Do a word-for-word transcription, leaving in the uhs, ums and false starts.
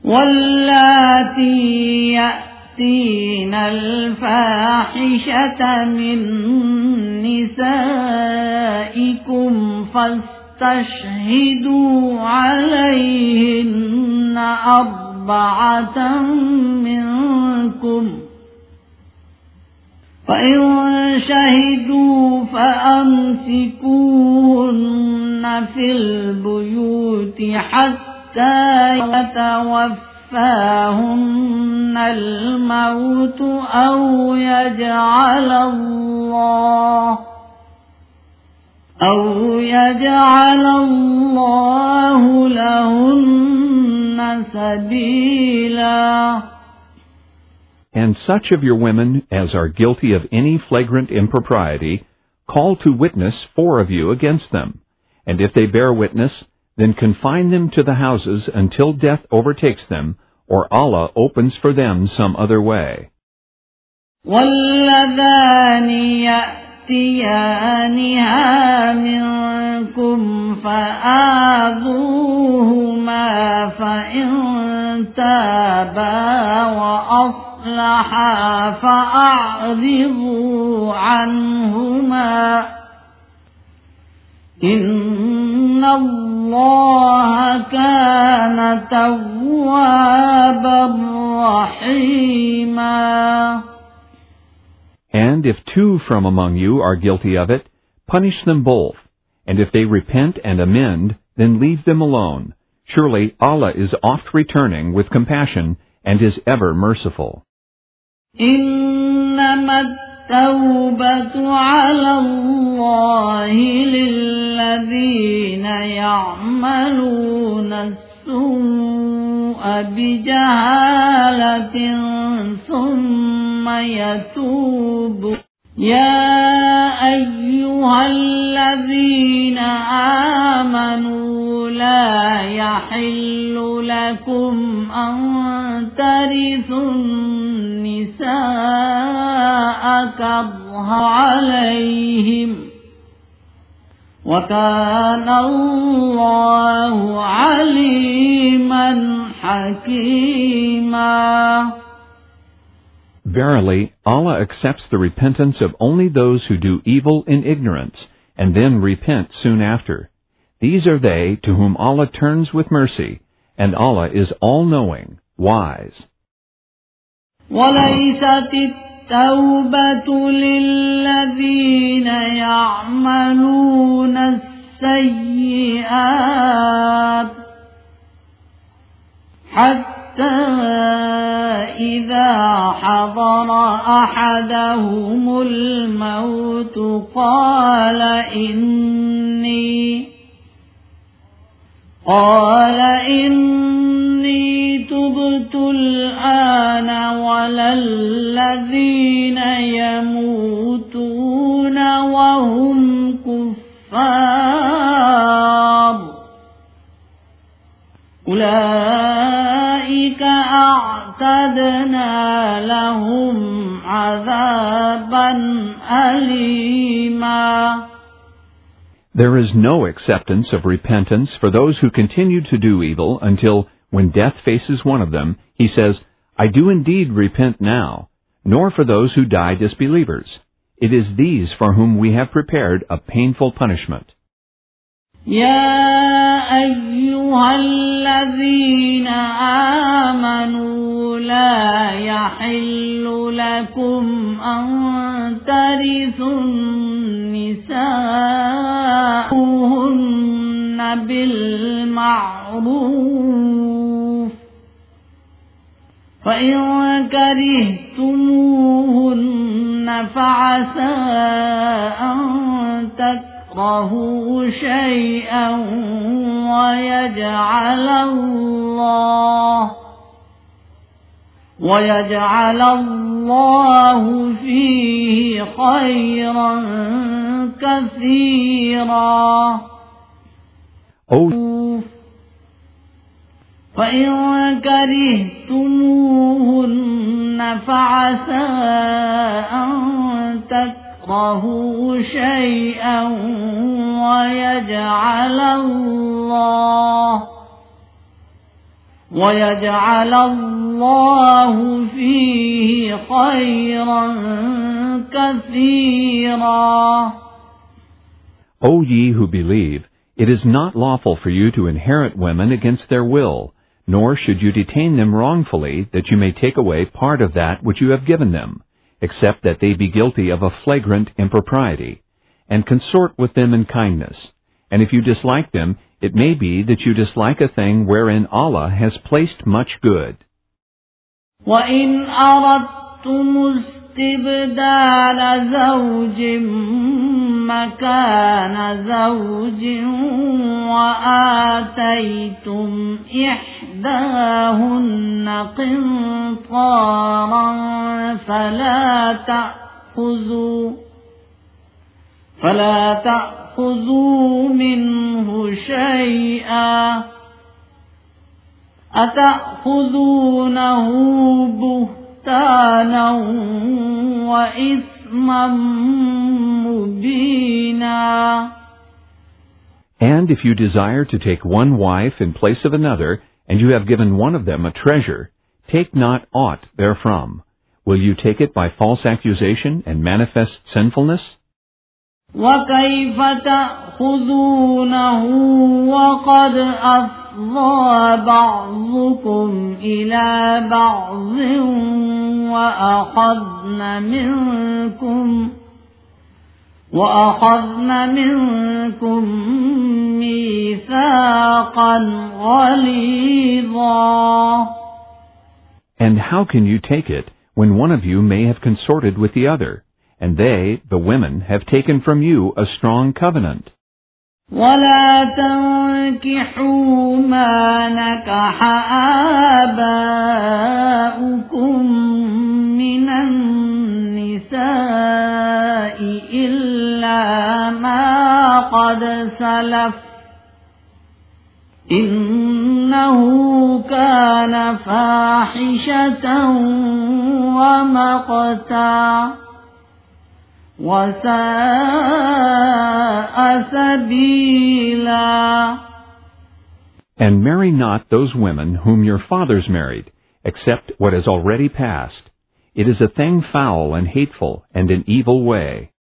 واللاتي يأتين الفاحشة من نسائكم فاستشهدوا عليهن أربعة منكم، فإن شهدوا فأمسكوهن في البيوت حتى يتوفاهن الموت أو يجعل الله أو يجعل الله لهن سبيلا. And such of your women as are guilty of any flagrant impropriety, call to witness four of you against them. And if they bear witness, then confine them to the houses until death overtakes them, or Allah opens for them some other way. وَاللَّذَانِ يَأْتِيَانِهَا مِنكُمْ فَآذُوهُمَا فَإِن تَابَا وَأَصْلَحَا فَأَعْرِضُوا عَنْهُمَا إِنَّ اللَّهَ كَانَ تَوَّابًا رَحِيمًا. And if two from among you are guilty of it, punish them both. And if they repent and amend, then leave them alone. Surely Allah is oft returning with compassion and is ever merciful. إنما التوبة على الله للذين يعملون السوء بجهالة ثم يتوب يا أيها الذين آمنوا لا يحل لكم أن ترثوا النساء كرها عليهم وكان الله عليما حكيما. Verily, Allah accepts the repentance of only those who do evil in ignorance, and then repent soon after. These are they to whom Allah turns with mercy, and Allah is all-knowing, wise. وَلَيْسَتِ التَّوْبَةُ لِلَّذِينَ يَعْمَلُونَ السَّيِّئَاتِ حتى إذا حضر أحدهم الموت قال إني قال إني تبت الآن ولا الذين يموتون وهم كفار أولئك أعتدنا لهم عذابا أليما. There is no acceptance of repentance for those who continue to do evil until, when death faces one of them, he says, I do indeed repent now, nor for those who die disbelievers. It is these for whom we have prepared a painful punishment. يا أيها الذين آمنوا لا يحل لكم أن ترثوا النساء بالمعروف فإن كرهتموهن فعسى أن تكرهوا شيئا ويجعل الله ويجعل الله فيه خيرا كثيرا. فإن كرهتموهن فعسى أن تكرهوا شيئا ويجعل الله ويجعل الله فيه خيرا كثيرا. O ye who believe, it is not lawful for you to inherit women against their will, nor should you detain them wrongfully, that you may take away part of that which you have given them, except that they be guilty of a flagrant impropriety, and consort with them in kindness. And if you dislike them, it may be that you dislike a thing wherein Allah has placed much good. وَإِنْ أَرَدْتُمُ استبدال زوج مكان زوج وآتيتم إحداهن قنطارا فلا تأخذوا فلا تأخذوا منه شيئا أتأخذونه بهتانا وإثما مبينا. And if you desire to take one wife in place of another, and you have given one of them a treasure, take not aught therefrom. Will you take it by false accusation and manifest sinfulness? وَكَيْفَ تَأْخُذُونَهُ وَقَدْ أَفْضَىٰ بَعْضُكُمْ إِلَىٰ بَعْضٍ وَأَخَذْنَ مِنكُمْ وَأَخَذْنَ مِنكُم مِّيثَاقًا غَلِيظًا. And how can you take it when one of you may have consorted with the other, and they, the women, have taken from you a strong covenant? وَلَا تَنكِحُوا مَا نَكَحَ آبَاؤُكُم مِّنَ النِّسَاءِ إِلَّا مَا قَدْ سَلَفَ إِنَّهُ كَانَ فَاحِشَةً وَمَقْتًا وَسَاءَ سَبِيلًا. And marry not those women whom your fathers married, except what has already passed. It is a thing foul and hateful and an evil way.